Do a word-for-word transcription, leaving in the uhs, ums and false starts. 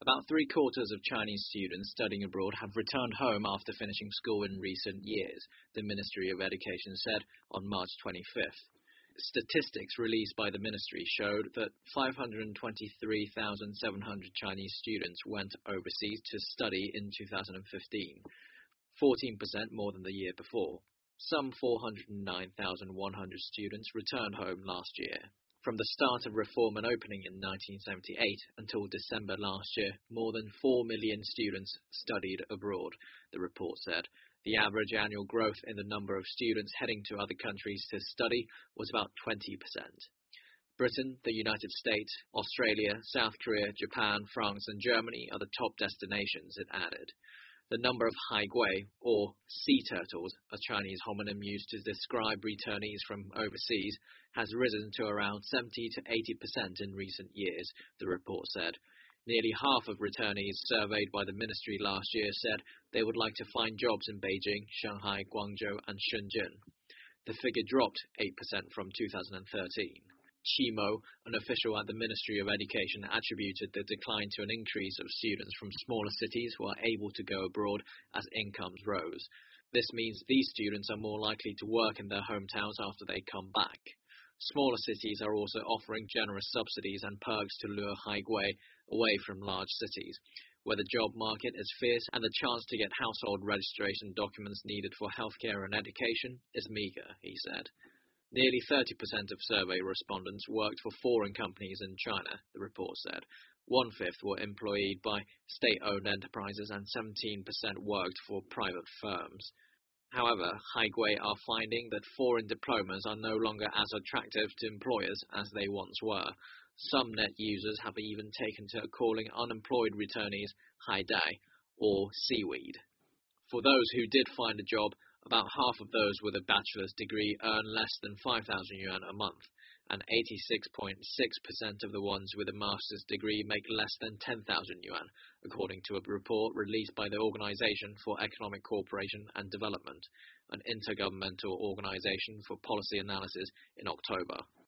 About three-quarters of Chinese students studying abroad have returned home after finishing school in recent years, the Ministry of Education said on March twenty-fifth. Statistics released by the ministry showed that five hundred twenty-three thousand seven hundred Chinese students went overseas to study in two thousand fifteen, fourteen percent more than the year before. Some four hundred nine thousand one hundred students returned home last year. From the start of reform and opening in nineteen seventy-eight until December last year, more than four million students studied abroad, the report said. The average annual growth in the number of students heading to other countries to study was about twenty percent. Britain, the United States, Australia, South Korea, Japan, France and Germany are the top destinations, it added. The number of haigui, or sea turtles, a Chinese homonym used to describe returnees from overseas, has risen to around seventy to eighty percent in recent years, the report said. Nearly half of returnees surveyed by the ministry last year said they would like to find jobs in Beijing, Shanghai, Guangzhou and Shenzhen. The figure dropped eight percent from two thousand thirteen. Qi Mo, an official at the Ministry of Education, attributed the decline to an increase of students from smaller cities who are able to go abroad as incomes rose. This means these students are more likely to work in their hometowns after they come back. Smaller cities are also offering generous subsidies and perks to lure haigui away from large cities, where the job market is fierce and the chance to get household registration documents needed for healthcare and education is meager, he said. Nearly thirty percent of survey respondents worked for foreign companies in China, the report said. One-fifth were employed by state-owned enterprises and seventeen percent worked for private firms. However, haigui are finding that foreign diplomas are no longer as attractive to employers as they once were. Some net users have even taken to calling unemployed returnees haidai, or seaweed. For those who did find a job, about half of those with a bachelor's degree earn less than five thousand yuan a month, and eighty-six point six percent of the ones with a master's degree make less than ten thousand yuan, according to a report released by the Organization for Economic Cooperation and Development, an intergovernmental organization for policy analysis, in October.